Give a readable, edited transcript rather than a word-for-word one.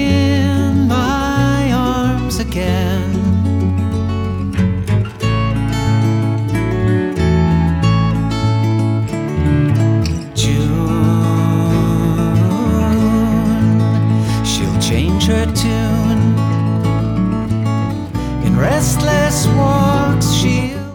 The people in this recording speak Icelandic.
in my arms again. Change her tune. In restless walks she'll